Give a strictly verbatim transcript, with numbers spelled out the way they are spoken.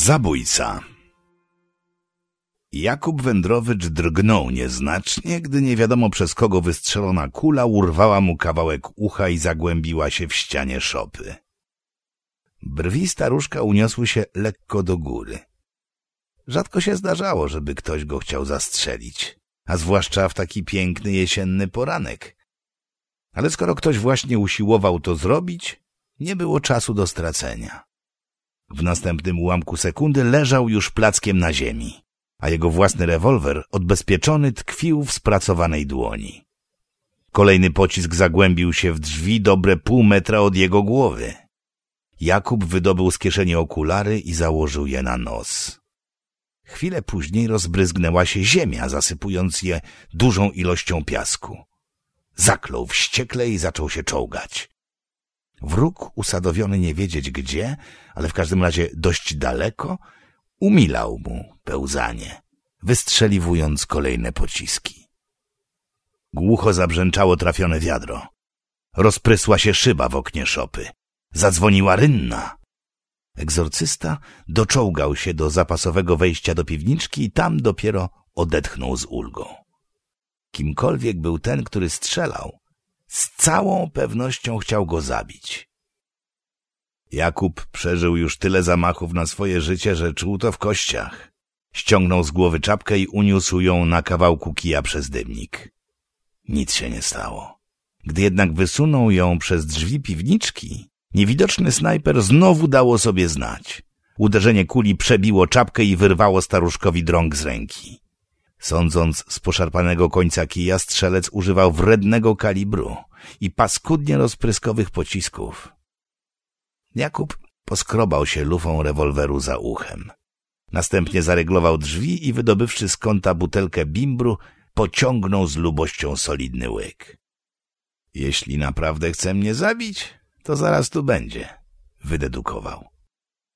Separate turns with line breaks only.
Zabójca. Jakub Wędrowicz drgnął nieznacznie, gdy nie wiadomo przez kogo wystrzelona kula urwała mu kawałek ucha i zagłębiła się w ścianie szopy. Brwi staruszka uniosły się lekko do góry. Rzadko się zdarzało, żeby ktoś go chciał zastrzelić, a zwłaszcza w taki piękny jesienny poranek. Ale skoro ktoś właśnie usiłował to zrobić, nie było czasu do stracenia. W następnym ułamku sekundy leżał już plackiem na ziemi, a jego własny rewolwer odbezpieczony tkwił w spracowanej dłoni. Kolejny pocisk zagłębił się w drzwi dobre pół metra od jego głowy. Jakub wydobył z kieszeni okulary i założył je na nos. Chwilę później rozbryzgnęła się ziemia, zasypując je dużą ilością piasku. Zaklął wściekle i zaczął się czołgać. Wróg, usadowiony nie wiedzieć gdzie, ale w każdym razie dość daleko, umilał mu pełzanie, wystrzeliwując kolejne pociski. Głucho zabrzęczało trafione wiadro. Rozprysła się szyba w oknie szopy. Zadzwoniła rynna. Egzorcysta doczołgał się do zapasowego wejścia do piwniczki i tam dopiero odetchnął z ulgą. Kimkolwiek był ten, który strzelał, z całą pewnością chciał go zabić. Jakub przeżył już tyle zamachów na swoje życie, że czuł to w kościach. Ściągnął z głowy czapkę i uniósł ją na kawałku kija przez dymnik. Nic się nie stało. Gdy jednak wysunął ją przez drzwi piwniczki, niewidoczny snajper znowu dało sobie znać. Uderzenie kuli przebiło czapkę i wyrwało staruszkowi drąg z ręki. Sądząc z poszarpanego końca kija, strzelec używał wrednego kalibru i paskudnie rozpryskowych pocisków. Jakub poskrobał się lufą rewolweru za uchem. Następnie zaryglował drzwi i wydobywszy z kąta butelkę bimbru, pociągnął z lubością solidny łyk. Jeśli naprawdę chce mnie zabić, to zaraz tu będzie, wydedukował.